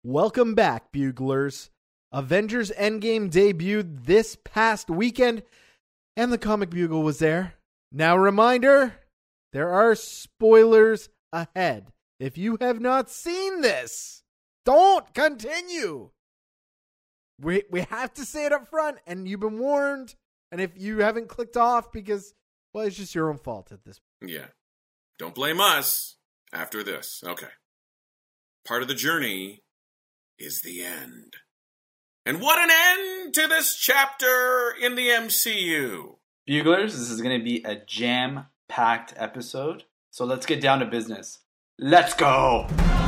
Welcome back, Buglers. Avengers Endgame debuted this past weekend, and the Comic Bugle was there. Now, reminder, there are spoilers ahead. If you have not seen this, don't continue. We have to say it up front, and you've been warned. And if you haven't clicked off because, well, it's just your own fault at this point. Yeah. Don't blame us after this. Okay. Part of the journey is the end. And what an end to this chapter in the MCU. Buglers, this is going to be a jam-packed episode. So let's get down to business. Let's go!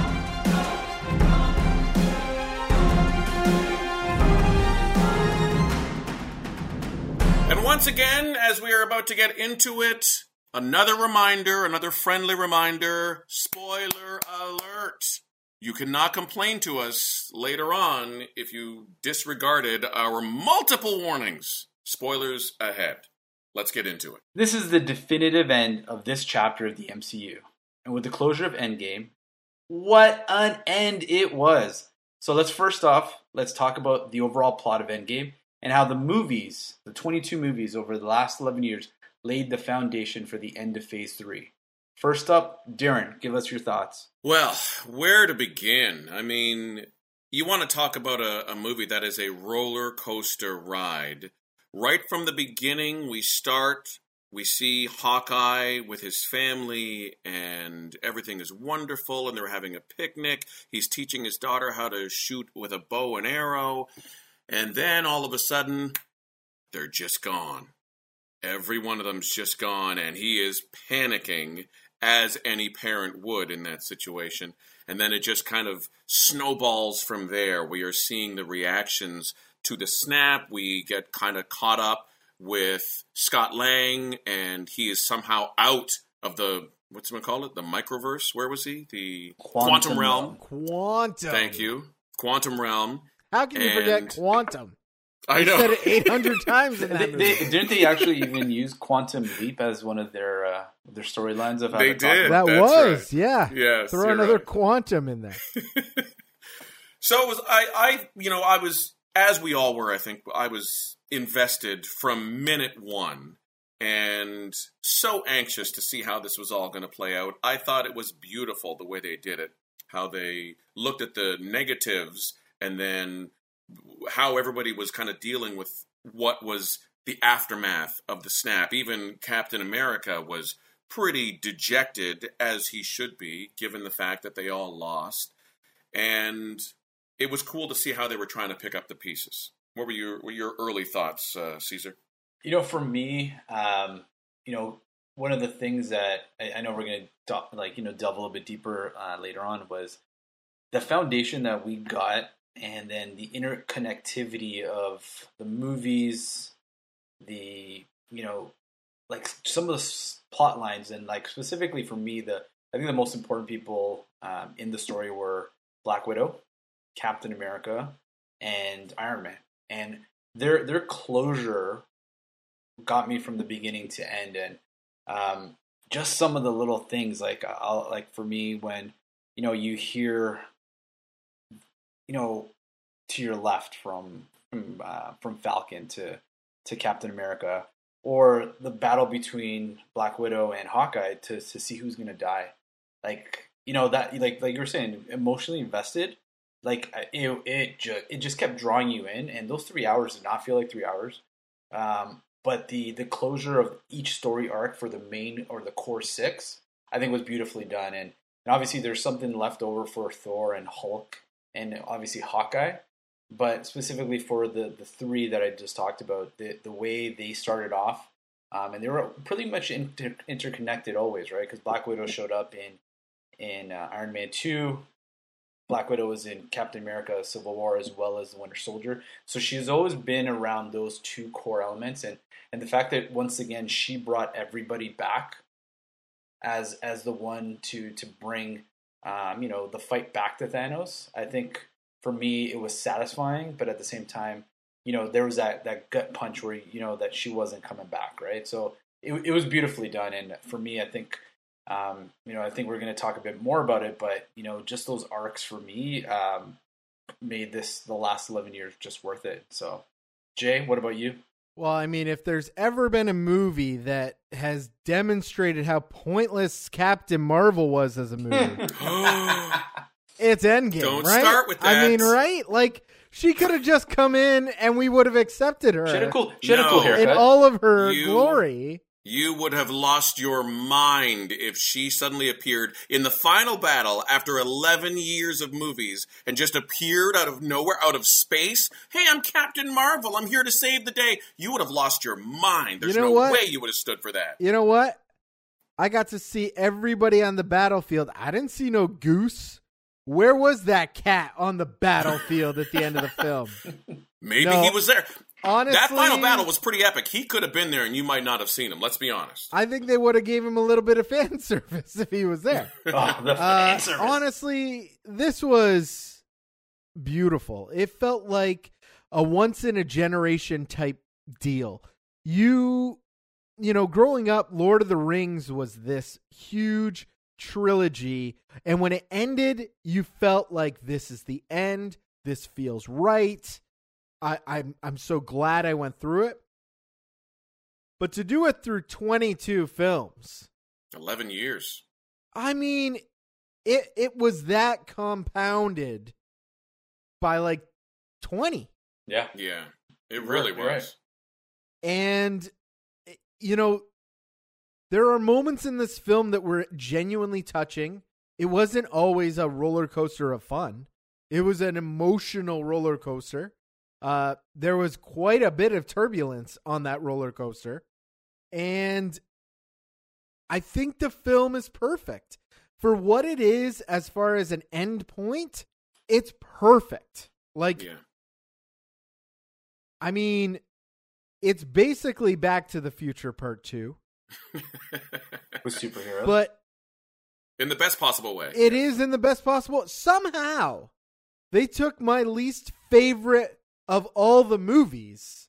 And once again, as we are about to get into it, another reminder, another friendly reminder, spoiler alert. You cannot complain to us later on if you disregarded our multiple warnings. Spoilers ahead. Let's get into it. This is the definitive end of this chapter of the MCU. And with the closure of Endgame, what an end it was. So let's talk about the overall plot of Endgame and how the movies, the 22 movies over the last 11 years, laid the foundation for the end of Phase 3. First up, Darren, give us your thoughts. Well, where to begin? I mean, you want to talk about a movie that is a roller coaster ride. Right from the beginning, we see Hawkeye with his family, and everything is wonderful, and they're having a picnic. He's teaching his daughter how to shoot with a bow and arrow, and then all of a sudden, they're just gone. Every one of them's just gone, and he is panicking, as any parent would in that situation. And then it just kind of snowballs from there. We are seeing the reactions to the snap. We get kind of caught up with Scott Lang, and he is somehow out of the, the microverse. Where was he? The Quantum Realm. Quantum. Thank you. Quantum Realm. How can you forget Quantum? I know. You said it 800 times in that movie. Didn't they actually even use Quantum Leap as one of their storylines of how they did? That That's was, right. yeah. Yes, throw another right. Quantum in there. So it was, I was, as we all were, I think, I was invested from minute one and so anxious to see how this was all going to play out. I thought it was beautiful the way they did it, how they looked at the negatives and then how everybody was kind of dealing with what was the aftermath of the snap. Even Captain America was pretty dejected, as he should be, given the fact that they all lost. And it was cool to see how they were trying to pick up the pieces. What were your early thoughts, Caesar? For me, one of the things that I know we're going to delve a little bit deeper later on was the foundation that we got, and then the interconnectivity of the movies, some of the plot lines, and specifically for me, I think the most important people in the story were Black Widow, Captain America, and Iron Man. And their closure got me from the beginning to end, and just some of the little things for me when you hear to your left from Falcon to Captain America, or the battle between Black Widow and Hawkeye to see who's gonna die, like you were saying, emotionally invested. It just kept drawing you in, and those 3 hours did not feel like 3 hours. But the closure of each story arc for the main or the core six, I think, was beautifully done. And obviously there's something left over for Thor and Hulk and obviously Hawkeye. But specifically for the three that I just talked about, the way they started off, and they were pretty much interconnected always, right? Because Black Widow showed up in Iron Man 2. Black Widow was in Captain America Civil War as well as the Winter Soldier. So she's always been around those two core elements. And the fact that, once again, she brought everybody back as the one to bring, the fight back to Thanos, I think for me it was satisfying. But at the same time, there was that gut punch where, that she wasn't coming back, right? So it was beautifully done. And for me, I think, I think we're going to talk a bit more about it, but, just those arcs for me, made the last 11 years just worth it. So, Jay, what about you? Well, I mean, if there's ever been a movie that has demonstrated how pointless Captain Marvel was as a movie, it's Endgame, Don't right? start with that. I mean, right? Like, she could have just come in and we would have accepted her She had a cool haircut. in all of her glory. You would have lost your mind if she suddenly appeared in the final battle after 11 years of movies and just appeared out of nowhere, out of space. Hey, I'm Captain Marvel. I'm here to save the day. You would have lost your mind. There's no way you would have stood for that. You know what? I got to see everybody on the battlefield. I didn't see no goose. Where was that cat on the battlefield at the end of the film? Maybe he was there. Honestly, that final battle was pretty epic. He could have been there, and you might not have seen him. Let's be honest. I think they would have gave him a little bit of fan service if he was there. The fan service. Honestly, this was beautiful. It felt like a once-in-a-generation type deal. You know, growing up, Lord of the Rings was this huge trilogy, and when it ended, you felt like this is the end. This feels right. I'm so glad I went through it. But to do it through 22 films. 11 years. I mean, it was that compounded by like 20. Yeah. Yeah. It really was. Right. And, you know, there are moments in this film that were genuinely touching. It wasn't always a roller coaster of fun. It was an emotional roller coaster. There was quite a bit of turbulence on that roller coaster. And I think the film is perfect. For what it is as far as an end point, it's perfect. Like, I mean, it's basically Back to the Future Part 2. With superheroes. But in the best possible way. It is in the best possible. Somehow, they took my least favorite of all the movies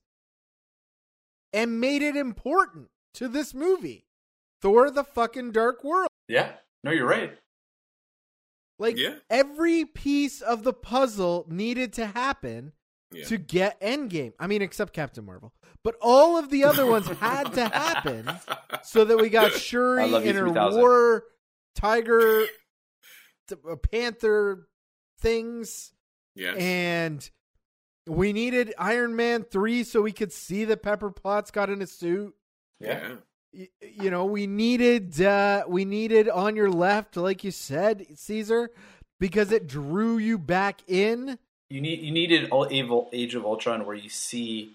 and made it important to this movie. Thor: The fucking Dark World. Yeah. No, you're right. Like, every piece of the puzzle needed to happen to get Endgame. I mean, except Captain Marvel. But all of the other ones had to happen so that we got Shuri in her war tiger, panther things. Yeah. And we needed Iron Man 3 so we could see that Pepper Potts got in a suit. Yeah. You know, we needed On Your Left, like you said, Caesar, because it drew you back in. You needed Age of Ultron where you see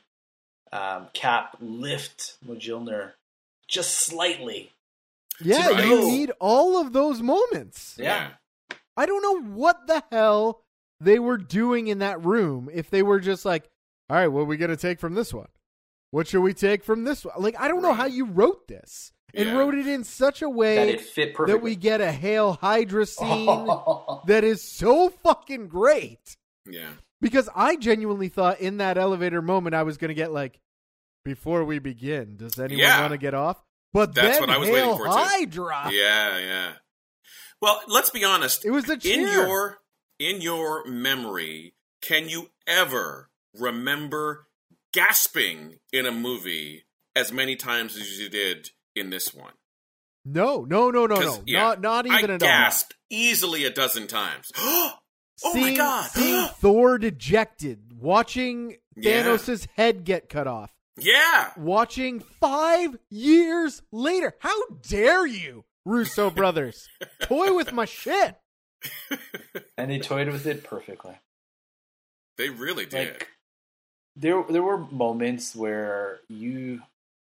Cap lift Mjolnir just slightly. Yeah, Right. you need all of those moments. Yeah. I don't know what the hell they were doing in that room if they were just like, all right, what are we going to take from this one? What should we take from this one? Like, I don't know how you wrote this and wrote it in such a way that it fit perfectly. that we get a Hail Hydra scene that is so fucking great. Yeah. Because I genuinely thought in that elevator moment I was going to get like, before we begin, does anyone want to get off? But that's then what I was Hail waiting for, too. Hydra. Yeah. Well, let's be honest. It was a cheer. In your memory, can you ever remember gasping in a movie as many times as you did in this one? No. Yeah, Not even I at gasped easily a dozen times. Oh my God. Seeing Thor dejected, watching Thanos' head get cut off. Yeah. Watching 5 years later. How dare you, Russo brothers? Toy with my shit. And they toyed with it perfectly. They really did. Like, there were moments where you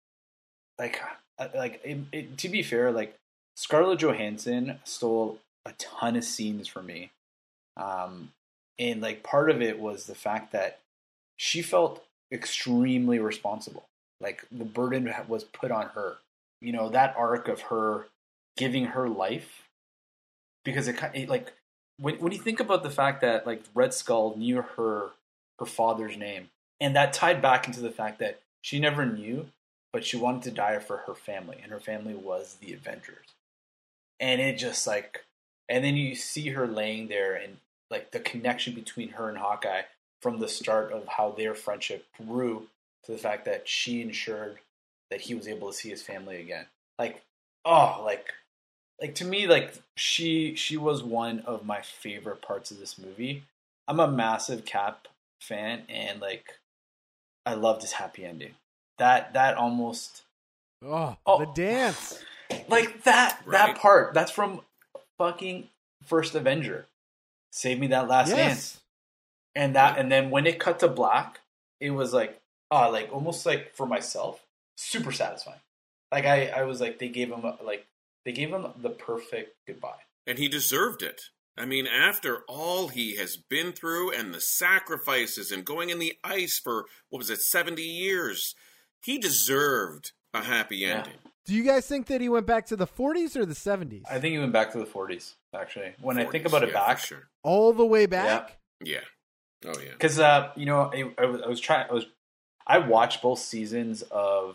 to be fair, like Scarlett Johansson stole a ton of scenes from me. And like part of it was the fact that she felt extremely responsible. Like the burden was put on her. You know, that arc of her giving her life, because it like when you think about the fact that like Red Skull knew her father's name, and that tied back into the fact that she never knew, but she wanted to die for her family, and her family was the Avengers. And it just like, and then you see her laying there, and like the connection between her and Hawkeye from the start of how their friendship grew to the fact that she ensured that he was able to see his family again. Like, oh, like to me, like she was one of my favorite parts of this movie. I'm a massive Cap fan, and like I loved his happy ending. That almost the dance. Like that Right. part, that's from fucking First Avenger. Save me that last dance. And then when it cut to black, it was like, like almost like for myself, super satisfying. Like I was like, they gave him the perfect goodbye. And he deserved it. I mean, after all he has been through and the sacrifices and going in the ice for, 70 years, he deserved a happy ending. Do you guys think that he went back to the 40s or the 70s? I think he went back to the 40s, actually. When 40s, I think about it yeah, back. for sure. All the way back? Yeah. Oh, yeah. Because, I watched both seasons of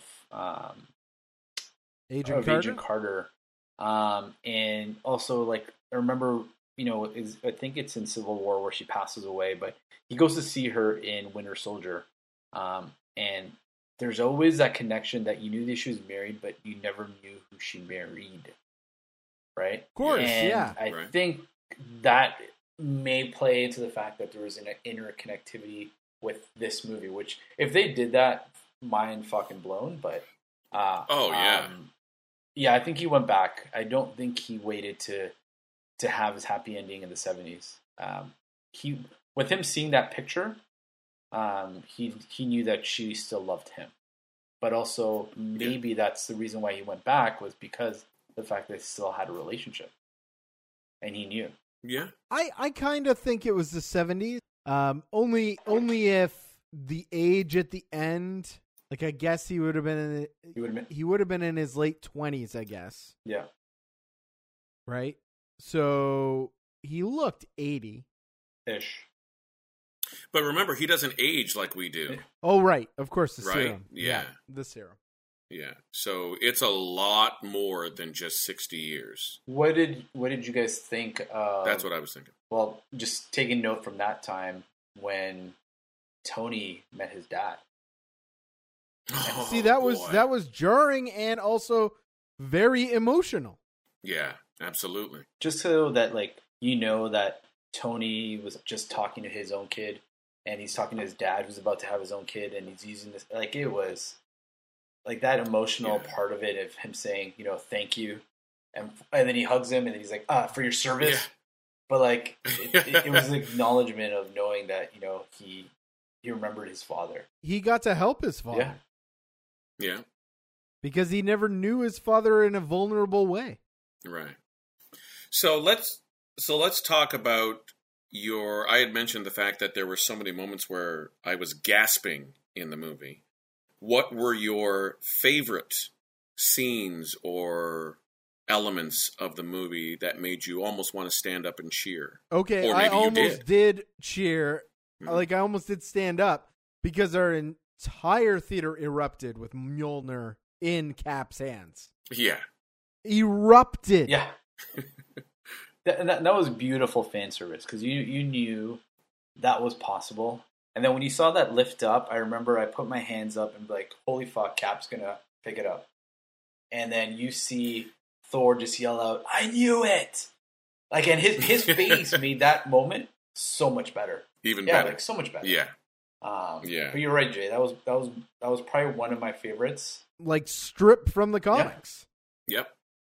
Agent Carter. And also, like, I remember, I think it's in Civil War where she passes away, but he goes to see her in Winter Soldier. And there's always that connection that you knew that she was married, but you never knew who she married. Right? Of course, and yeah. I Right. think that may play into the fact that there was an interconnectivity with this movie, which if they did that, mind fucking blown. But yeah, I think he went back. I don't think he waited to have his happy ending in the 70s. With him seeing that picture, he knew that she still loved him. But also maybe that's the reason why he went back, was because of the fact that they still had a relationship, and he knew. Yeah. I kind of think it was the 70s. Only if the age at the end, like I guess he would have been in his late 20s, I guess. Yeah. Right? So he looked 80-ish. But remember, he doesn't age like we do. Oh, right. Of course, the Right? serum. Yeah. The serum. Yeah. So it's a lot more than just 60 years. What did you guys think of... That's what I was thinking. Well, just taking note from that time when Tony met his dad. See, that boy. was jarring and also very emotional. Yeah, absolutely. Just so that, like, that Tony was just talking to his own kid, and he's talking to his dad who's about to have his own kid, and he's using this, like, it was like that emotional part of it, of him saying, thank you, and then he hugs him, and then he's like, for your service. Yeah. But like, it was an acknowledgement of knowing that he remembered his father. He got to help his father. Yeah. Because he never knew his father in a vulnerable way. Right. So let's talk about I had mentioned the fact that there were so many moments where I was gasping in the movie. What were your favorite scenes or elements of the movie that made you almost want to stand up and cheer? Okay, Or I maybe you almost did cheer. Mhm. Like, I almost did stand up because our entire theater erupted with Mjolnir in Cap's hands. Yeah. Erupted. Yeah. that was beautiful fan service, because you knew that was possible. And then when you saw that lift up, I remember I put my hands up and be like, holy fuck, Cap's gonna pick it up. And then you see Thor just yell out, I knew it! Like, and his face made that moment so much better. Even Yeah, better. like so much better. Yeah. Yeah. But you're right, Jay. That was probably one of my favorites. Like, stripped from the comics. Yep.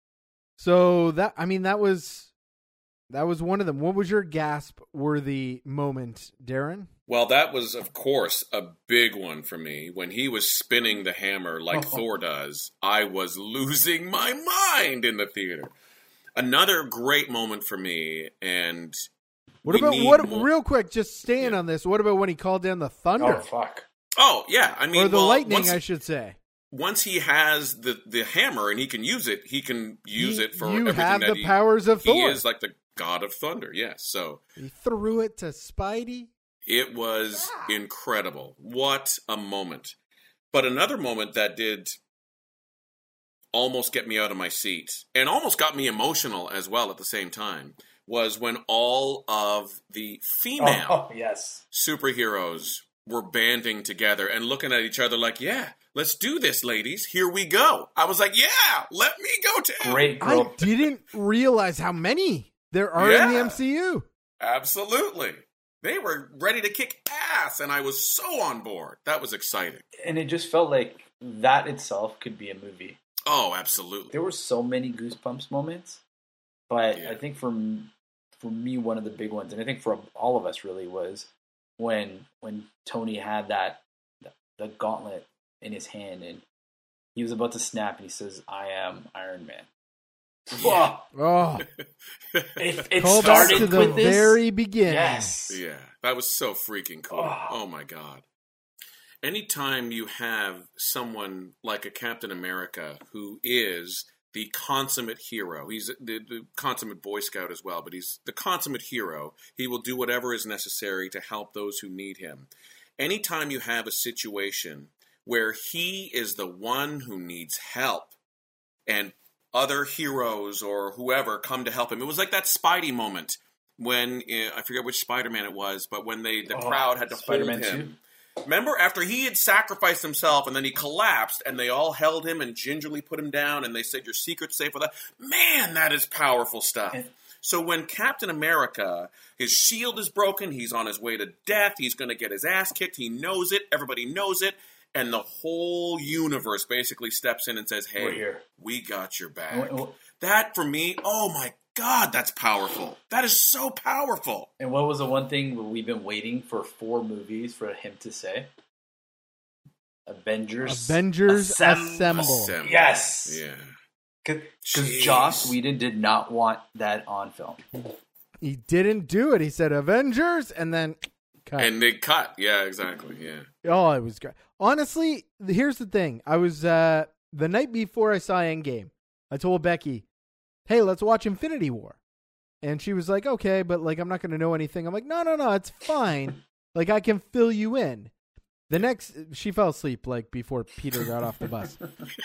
So that was one of them. What was your gasp-worthy moment, Darren? Well, that was, of course, a big one for me. When he was spinning the hammer like Thor does, I was losing my mind in the theater. Another great moment for me, and real quick, just staying on this, what about when he called down the thunder? Oh, fuck. Oh, yeah. I mean, or the lightning, I should say. Once he has the hammer and he can use it, for you everything have that the powers of Thor. He is like the god of thunder, yes. So he threw it to Spidey. It was incredible. What a moment. But another moment that did almost get me out of my seat and almost got me emotional as well at the same time was when all of the female yes. superheroes were banding together and looking at each other like, yeah, let's do this, ladies. Here we go. I was like, yeah, let me go too. Great girl. I didn't realize how many there are in the MCU. Absolutely. They were ready to kick ass, and I was so on board. That was exciting. And it just felt like that itself could be a movie. Oh, absolutely. There were so many Goosebumps moments, but Yeah. I think for me, one of the big ones, and I think for all of us really, was when Tony had the gauntlet in his hand, and he was about to snap, and he says, "I am Iron Man." Yeah. Oh, It call back started to the with this. very beginning. Yes. Yeah, that was so freaking cool. Oh, my God. Anytime you have someone like a Captain America who is the consummate hero, he's the consummate Boy Scout as well, but he's the consummate hero. He will do whatever is necessary to help those who need him. Anytime you have a situation where he is the one who needs help and other heroes or whoever come to help him. It was like that Spidey moment when, I forget which Spider-Man it was, but when the crowd had to Spider-Man hold him. Remember, after he had sacrificed himself and then he collapsed and they all held him and gingerly put him down and they said, your secret's safe with that. Man, that is powerful stuff. So when Captain America, his shield is broken, he's on his way to death, he's going to get his ass kicked, he knows it, everybody knows it, and the whole universe basically steps in and says, hey, We're here. We got your back. That, for me, oh my God, that's powerful. That is so powerful. And what was the one thing we've been waiting for 4 movies for him to say? Avengers Assemble. Yes. Yeah. Because Joss Whedon did not want that on film. He didn't do it. He said Avengers and then cut. And they cut. Yeah, exactly. Yeah. Oh, it was great. Honestly, here's the thing. I was, the night before I saw Endgame, I told Becky, hey, let's watch Infinity War. And she was like, okay, but like, I'm not going to know anything. I'm like, no, it's fine. Like, I can fill you in. She fell asleep like before Peter got off the bus.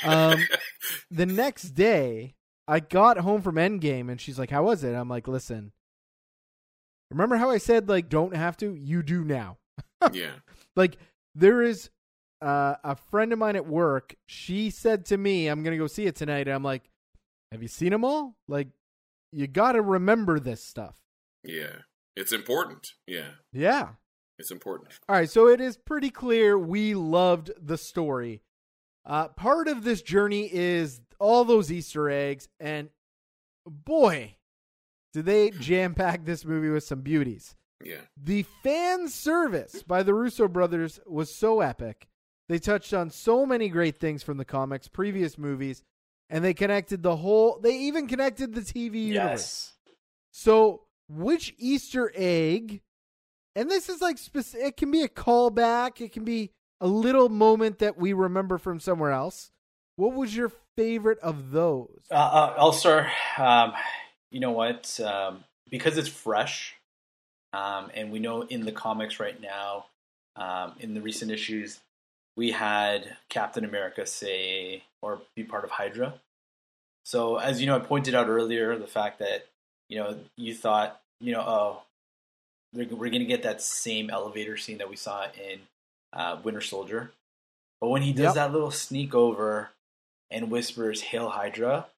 The next day, I got home from Endgame and she's like, how was it? I'm like, listen, remember how I said, like, don't have to? You do now. Yeah. Like, there is a friend of mine at work. She said to me, I'm going to go see it tonight. And I'm like, have you seen them all? Like, you got to remember this stuff. Yeah. It's important. Yeah. Yeah. It's important. All right. So it is pretty clear we loved the story. Part of this journey is all those Easter eggs. And boy, did they jam-pack this movie with some beauties. Yeah. The fan service by the Russo brothers was so epic. They touched on so many great things from the comics, previous movies, and they connected they even connected the TV universe. Yes. So, which Easter egg, and this is like, it can be a callback, it can be a little moment that we remember from somewhere else. What was your favorite of those? I'll start. You know what? Because it's fresh, and we know in the comics right now, in the recent issues, we had Captain America say or be part of Hydra. So, as you know, I pointed out earlier the fact that, you thought, we're going to get that same elevator scene that we saw in Winter Soldier. But when he does that little sneak over and whispers, "Hail Hydra,"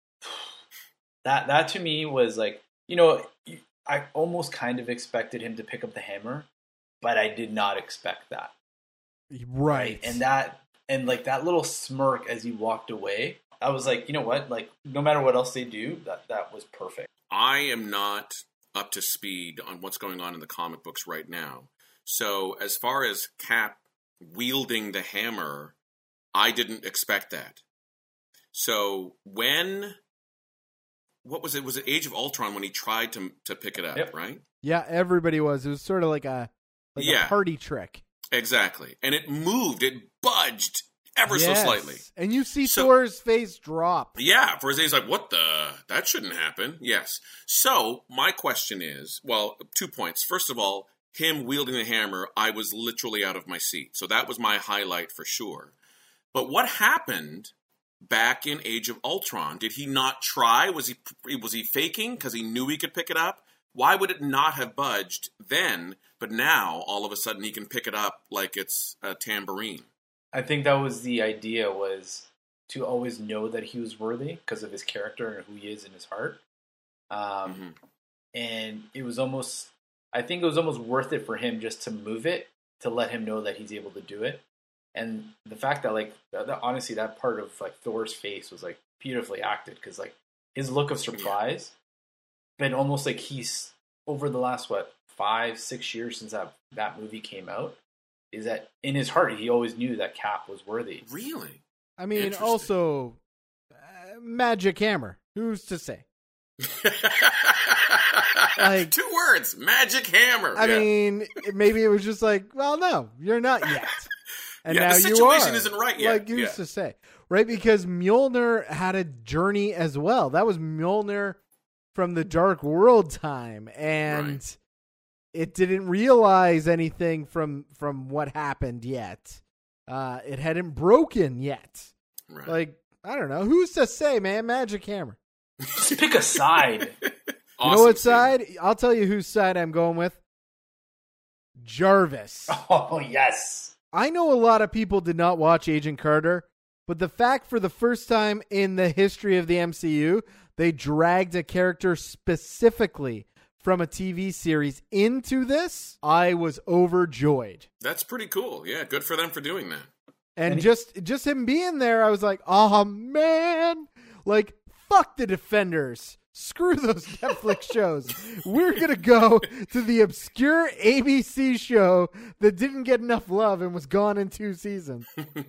that to me was like, I almost kind of expected him to pick up the hammer, but I did not expect that. Right. And that little smirk as he walked away, I was like, you know what? Like, no matter what else they do, that was perfect. I am not up to speed on what's going on in the comic books right now. So as far as Cap wielding the hammer, I didn't expect that. So what was it? Was it Age of Ultron when he tried to pick it up, right? Yeah, everybody was. It was sort of like a party trick. Exactly. And it moved. It budged ever so slightly. And you see Thor's face drop. Yeah. For a second, he's like, what the? That shouldn't happen. Yes. So my question is, 2 points. First of all, him wielding the hammer, I was literally out of my seat. So that was my highlight for sure. But what happened back in Age of Ultron? Did he not try? Was he faking because he knew he could pick it up? Why would it not have budged then, but now all of a sudden he can pick it up like it's a tambourine? I think that was the idea, was to always know that he was worthy because of his character and who he is in his heart. And it was almost, I think it was almost worth it for him just to move it, to let him know that he's able to do it. And the fact that, like, honestly, that part of, like, Thor's face was, like, beautifully acted, because, like, his look of surprise, but almost like he's, over the last, 5-6 years since that movie came out, is that in his heart he always knew that Cap was worthy. Really? I mean, also, magic hammer. Who's to say? Like, 2 words, magic hammer. I mean, maybe it was just like, well, no, you're not yet. And now the you situation are. isn't right yet. Like you used to say. Right? Because Mjolnir had a journey as well. That was Mjolnir from the Dark World time. And it didn't realize anything from what happened yet. It hadn't broken yet. Right. Like, I don't know. Who's to say, man? Magic hammer. Just pick a side. You know what side? I'll tell you whose side I'm going with. Jarvis. Oh, yes. I know a lot of people did not watch Agent Carter, but the fact for the first time in the history of the MCU, they dragged a character specifically from a TV series into this, I was overjoyed. That's pretty cool. Yeah, good for them for doing that. And just him being there, I was like, oh, man. Like, fuck the Defenders. Screw those Netflix shows. We're going to go to the obscure ABC show that didn't get enough love and was gone in 2 seasons.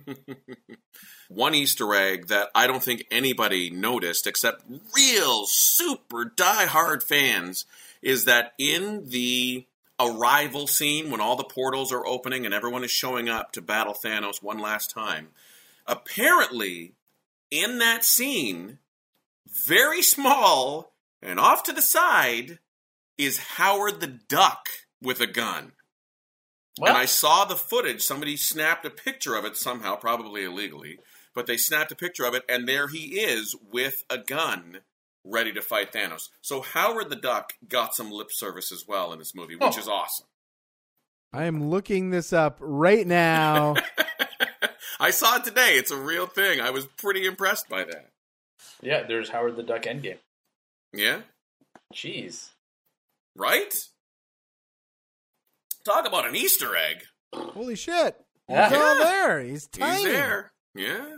One Easter egg that I don't think anybody noticed except real super diehard fans is that in the arrival scene when all the portals are opening and everyone is showing up to battle Thanos one last time, apparently in that scene, very small and off to the side, is Howard the Duck with a gun. What? And I saw the footage. Somebody snapped a picture of it somehow, probably illegally, but they snapped a picture of it, and there he is with a gun ready to fight Thanos. So Howard the Duck got some lip service as well in this movie, which is awesome. I am looking this up right now. I saw it today. It's a real thing. I was pretty impressed by that. Yeah, there's Howard the Duck Endgame. Yeah? Jeez. Right? Talk about an Easter egg. Holy shit. He's all there. He's tiny. He's there. Yeah.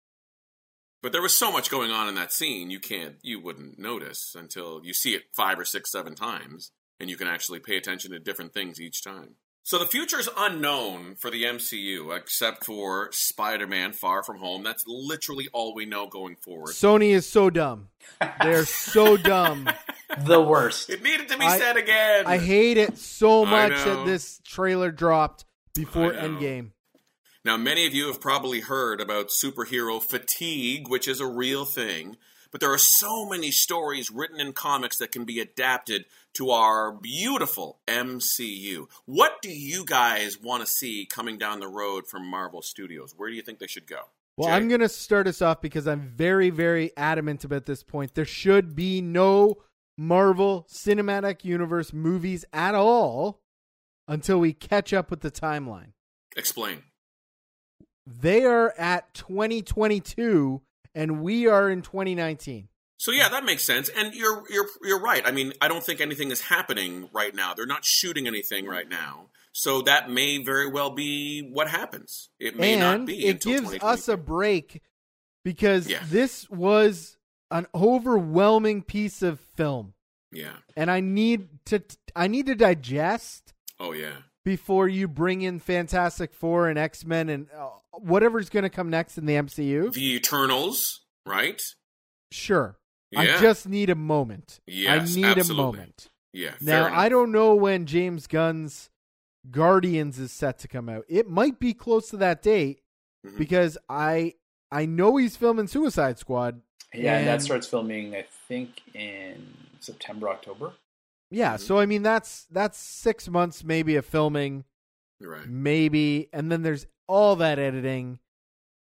But there was so much going on in that scene, you wouldn't notice until you see it 5 or 6, 7 times, and you can actually pay attention to different things each time. So the future is unknown for the MCU, except for Spider-Man Far From Home. That's literally all we know going forward. Sony is so dumb. They're so dumb. The worst. It needed to be said again. I hate it so much that this trailer dropped before Endgame. Now, many of you have probably heard about superhero fatigue, which is a real thing. But there are so many stories written in comics that can be adapted to our beautiful MCU. What do you guys want to see coming down the road from Marvel Studios? Where do you think they should go? Well, Jay? I'm going to start us off because I'm very, very adamant about this point. There should be no Marvel Cinematic Universe movies at all until we catch up with the timeline. Explain. They are at 2022 and we are in 2019. So yeah, that makes sense. And you're right. I mean, I don't think anything is happening right now. They're not shooting anything right now. So that may very well be what happens. It may not be until 2022. It gives us a break because this was an overwhelming piece of film. Yeah. And I need to digest. Oh yeah. Before you bring in Fantastic Four and X-Men and whatever's going to come next in the MCU. The Eternals, right? Sure. Yeah. I just need a moment. Yes, I need absolutely. a moment. Yeah. Now, I don't know when James Gunn's Guardians is set to come out. It might be close to that date because I know he's filming Suicide Squad. Yeah, and that starts filming, I think, in September, October. Yeah, so I mean that's 6 months maybe of filming, right? Maybe, and then there's all that editing,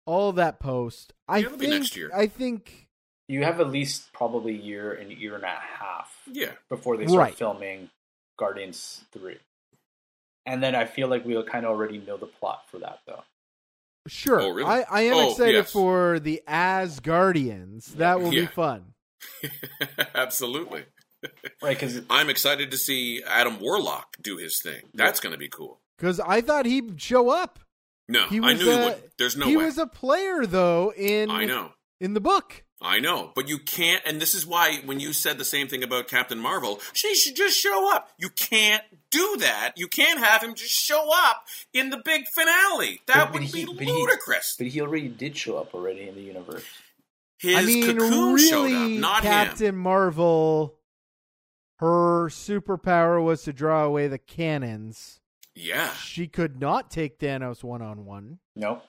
all that post. It'll be next year. I think You have at least probably a year and a half Yeah. before they start Right. filming Guardians 3. And then I feel like we'll kind of already know the plot for that, though. sure. Oh, really? I am Oh, excited yes. for the Asgardians. That will be Yeah. fun. Absolutely. Right, because I'm excited to see Adam Warlock do his thing. That's going to be cool. Because I thought he'd show up. No, He I was knew he would. There's no he way. was a player though I know. in the book. I know, but you can't, and this is why when you said the same thing about Captain Marvel, she should just show up. You can't do that. You can't have him just show up in the big finale. That would be ludicrous. But he already did show up already in the universe. His cocoon showed up, really, not Captain him. Marvel. Her superpower was to draw away the cannons. Yeah. She could not take Thanos one-on-one. Nope.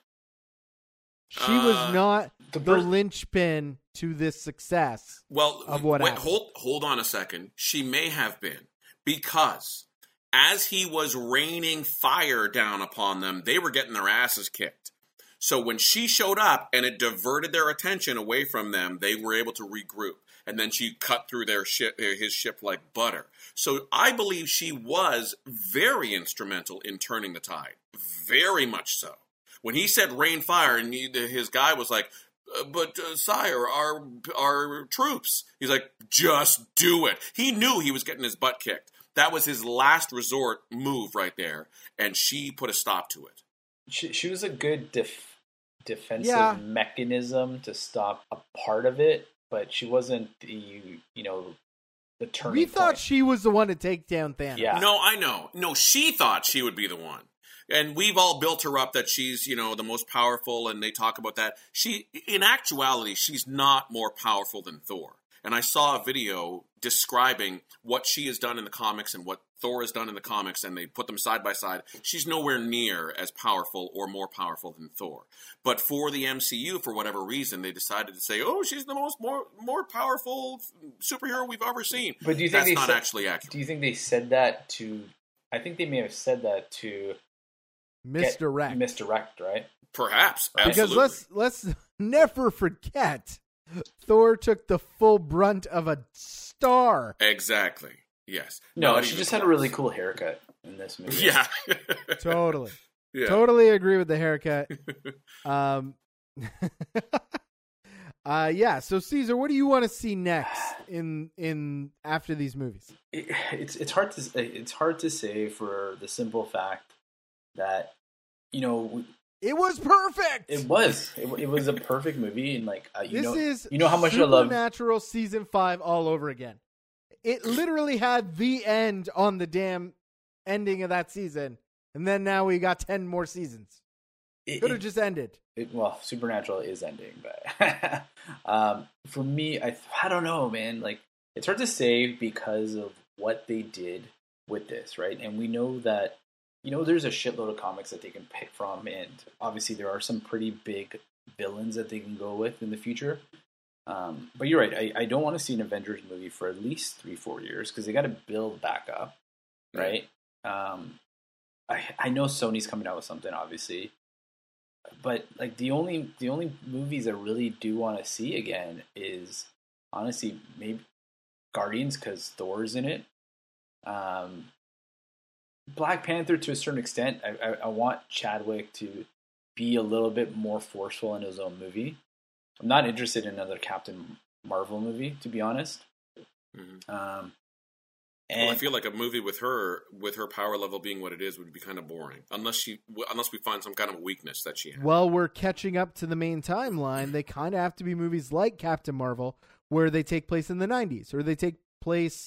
She was not the the first- linchpin to this success. Well, Of what happened. hold on a second. She may have been, because as he was raining fire down upon them, they were getting their asses kicked. So when she showed up and it diverted their attention away from them, they were able to regroup. And then she cut through his ship like butter. So I believe she was very instrumental in turning the tide. Very much so. When he said rain fire, and his guy was like, but sire, our troops. He's like, just do it. He knew he was getting his butt kicked. That was his last resort move right there. And she put a stop to it. She was a good defensive Yeah. mechanism to stop a part of it, but she wasn't the turning We thought point. she was the one to take down Thanos. Yeah. No, I know. No, she thought she would be the one. And we've all built her up that she's, the most powerful, and they talk about that. In actuality, she's not more powerful than Thor. And I saw a video describing what she has done in the comics and what Thor has done in the comics, and they put them side by side. She's nowhere near as powerful or more powerful than Thor. But for the MCU, for whatever reason, they decided to say, "Oh, she's the more powerful superhero we've ever seen." But do you think that's not actually accurate? Do you think they said that to? I think they may have said that to misdirect, right? Perhaps, Because absolutely. let's never forget, Thor took the full brunt of a star. Exactly. Yes. No, Not she even just had a close. really cool haircut in this movie. Yeah. Totally. Yeah. Totally agree with the haircut. Yeah. So Caesar, what do you want to see next in after these movies? It's hard to say for the simple fact that It was perfect. it was a perfect movie, and This is how much I love. Supernatural season 5 all over again. It literally had the end on the damn ending of that season, and then now we got 10 more seasons. Could have just ended. Supernatural is ending, but for me, I don't know, man. Like, it's hard to say because of what they did with this, right? And we know that there's a shitload of comics that they can pick from, and obviously there are some pretty big villains that they can go with in the future. But you're right. I don't want to see an Avengers movie for at least 3-4 years because they got to build back up, right? I know Sony's coming out with something, obviously, but like the only movies I really do want to see again is honestly maybe Guardians because Thor's in it. Black Panther to a certain extent. I want Chadwick to be a little bit more forceful in his own movie. I'm not interested in another Captain Marvel movie, to be honest. Mm-hmm. And I feel like a movie with her power level being what it is would be kind of boring, unless we find some kind of weakness that she has. Well, we're catching up to the main timeline. They kind of have to be movies like Captain Marvel, where they take place in the 90s, or they take place,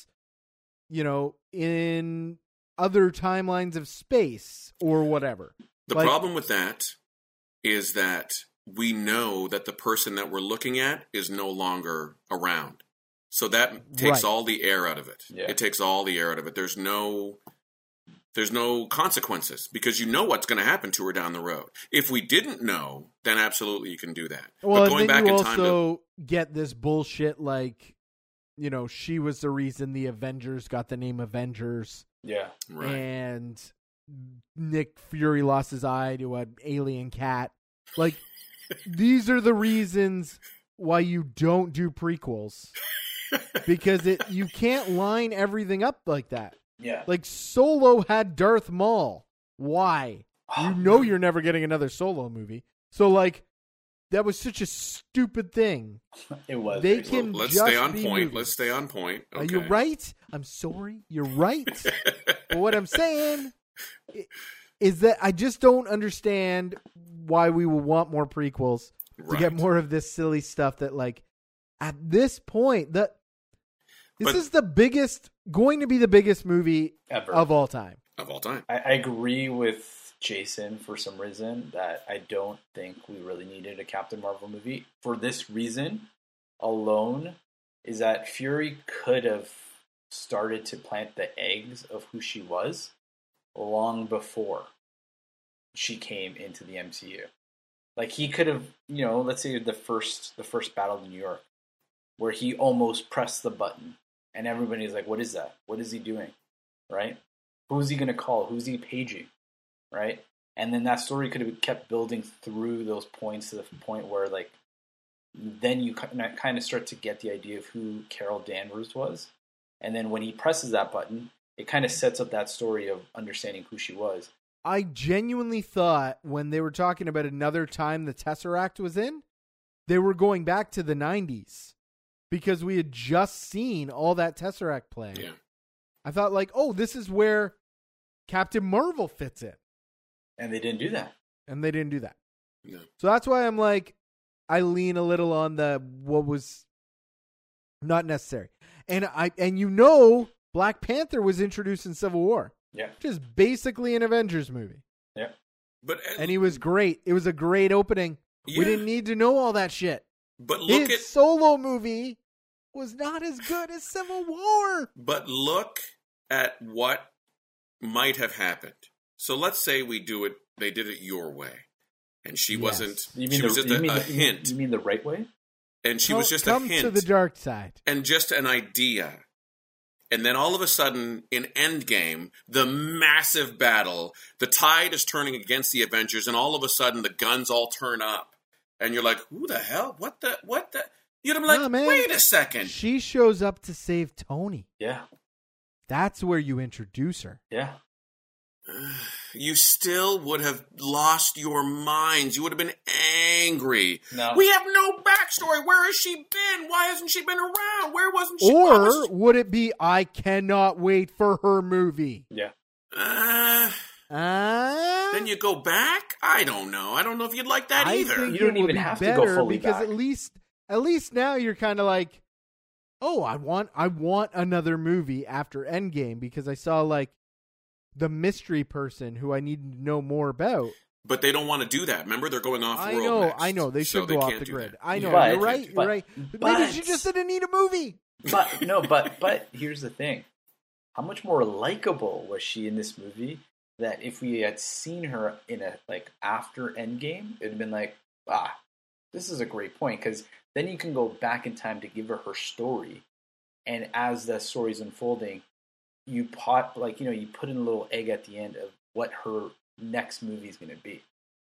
in other timelines of space or whatever. The problem with that is that we know that the person that we're looking at is no longer around. So that takes all the air out of it. Yeah. It takes all the air out of it. There's no consequences because you know what's going to happen to her down the road. If we didn't know, then absolutely you can do that. Well, but going and then back you in time also get this bullshit like, she was the reason the Avengers got the name Avengers. yeah, right. And Nick Fury lost his eye to an alien cat. Like, these are the reasons why you don't do prequels. Because you can't line everything up like that. Yeah. Like Solo had Darth Maul. Why? You know you're never getting another Solo movie. So like that was such a stupid thing. It was. They can Let's just stay on be point. movies. Let's stay on point. Okay. You're right. I'm sorry. You're right. But what I'm saying is that I just don't understand why we will want more prequels to get more of this silly stuff that like at this point this is going to be the biggest movie ever of all time. Of all time. I agree with Jason for some reason that I don't think we really needed a Captain Marvel movie. For this reason alone is that Fury could have started to plant the eggs of who she was long before she came into the MCU. Like he could have, let's say the first battle in New York where he almost pressed the button and everybody's like, what is that? What is he doing? Right? Who's he going to call? Who's he paging? Right? And then that story could have kept building through those points to the point where, like, then you kind of start to get the idea of who Carol Danvers was. And then when he presses that button, it kind of sets up that story of understanding who she was. I genuinely thought when they were talking about another time the Tesseract was in, they were going back to the 90s because we had just seen all that Tesseract playing. Yeah. I thought like, oh, this is where Captain Marvel fits in. And they didn't do that. And they didn't do that. No. So that's why I'm like, I lean a little on the what was not necessary. And Black Panther was introduced in Civil War. Yeah. Which is basically an Avengers movie. Yeah. And he was great. It was a great opening. Yeah. We didn't need to know all that shit. But look His Solo movie was not as good as Civil War. But look at what might have happened. So let's say they did it your way. And she wasn't, she was just a hint. You mean the right way? And she was just a hint. Come to the dark side. And just an idea. And then all of a sudden, in Endgame, the massive battle, the tide is turning against the Avengers, and all of a sudden the guns all turn up. And you're like, who the hell? What the? You'd be like, wait a second. She shows up to save Tony. Yeah. That's where you introduce her. Yeah. You still would have lost your minds. You would have been angry. No. We have no backstory. Where has she been? Why hasn't she been around? Where wasn't she? Or would it be, I cannot wait for her movie? Yeah. Then you go back? I don't know. I don't know if you'd like that either. I think you don't even have to go fully because back. at least now you're kind of like, oh, I want another movie after Endgame because I saw like the mystery person who I need to know more about. But they don't want to do that. Remember, they're going off world next. I know. They should go off the grid. I know. But, you're right. You're right. Maybe she just didn't need a movie. But here's the thing. How much more likable was she in this movie that if we had seen her in a, like, after Endgame, it would have been like, this is a great point. Because then you can go back in time to give her story. And as the story's unfolding, you put in a little egg at the end of what her next movie is going to be.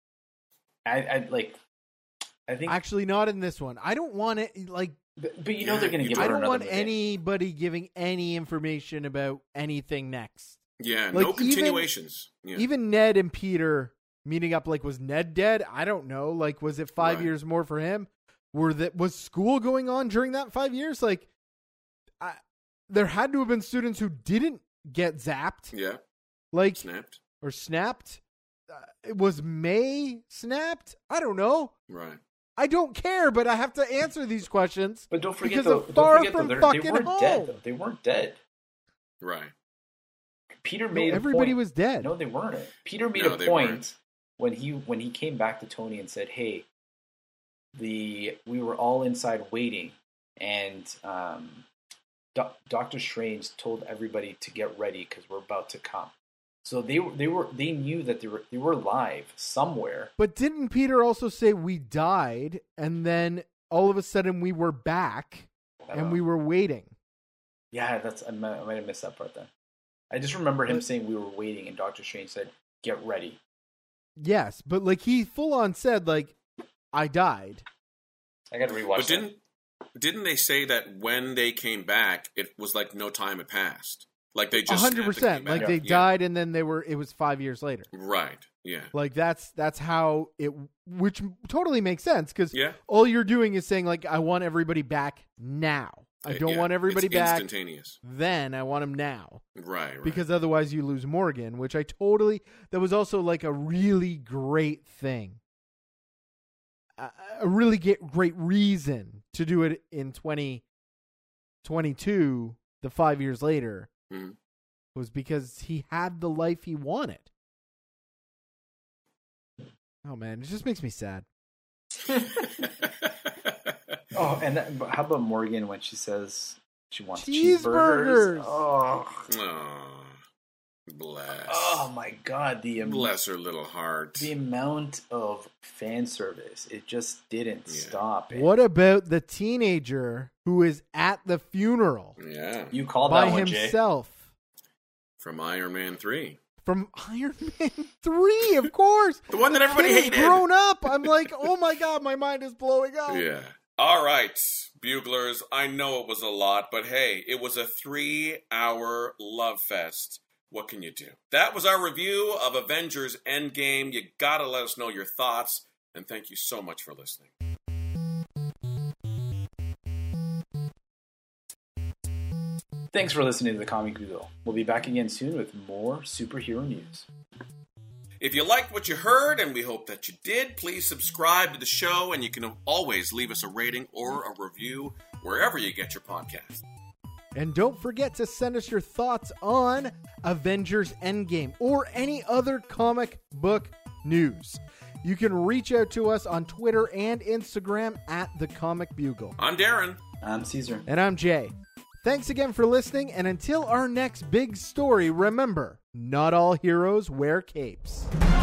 I think actually not in this one. I don't want it like, but they're going to give her another movie. I don't want anybody giving any information about anything next. Yeah, like, no continuations. Even Ned and Peter meeting up. Like, was Ned dead? I don't know. Like, was it 5 years more for him? Was school going on during that 5 years? Like, there had to have been students who didn't get zapped. Yeah. Like, snapped. Or snapped. Was May snapped? I don't know. Right. I don't care, but I have to answer these questions. But don't forget, they weren't dead. They weren't dead. Right. Peter made everybody a point. was dead. No, they weren't. Peter made a point when he came back to Tony and said, "Hey, we were all inside waiting, and Doctor Strange told everybody to get ready because we're about to come." So they knew that they were live somewhere. But didn't Peter also say we died, and then all of a sudden we were back and we were waiting? Yeah, I might have missed that part then. I just remember him saying we were waiting, and Doctor Strange said, "Get ready." Yes, but like he full on said, like, I died. I got to rewatch. But didn't they say that when they came back, it was like no time had passed? Like they just 100%. Like they died, and then it was 5 years later. Right. Yeah. Like that's how it, which totally makes sense because Yeah. all you're doing is saying like I want everybody back now. I don't want everybody it's back. Instantaneous. Then I want them now. Right. Because otherwise you lose Morgan, which that was also like a really great thing. A really great reason to do it in 2022, the 5 years later, was because he had the life he wanted. Oh, man, it just makes me sad. Oh, and how about Morgan when she says she wants cheeseburgers? Oh, bless. Oh my God! Bless her little heart. The amount of fan service, it just didn't stop. What about the teenager who is at the funeral? Yeah, you called by that one, himself Jay. From Iron Man 3. From Iron Man 3, of course. The one that everybody hated. Grown up. I'm like, oh my God, my mind is blowing up. Yeah. All right, Buglers. I know it was a lot, but hey, it was a 3-hour love fest. What can you do? That was our review of Avengers Endgame. You gotta let us know your thoughts, and thank you so much for listening. Thanks for listening to the Comic Bugle. We'll be back again soon with more superhero news. If you liked what you heard, and we hope that you did, please subscribe to the show, and you can always leave us a rating or a review wherever you get your podcast. And don't forget to send us your thoughts on Avengers Endgame or any other comic book news. You can reach out to us on Twitter and Instagram at The Comic Bugle. I'm Darren. I'm Caesar. And I'm Jay. Thanks again for listening, and until our next big story, remember, not all heroes wear capes.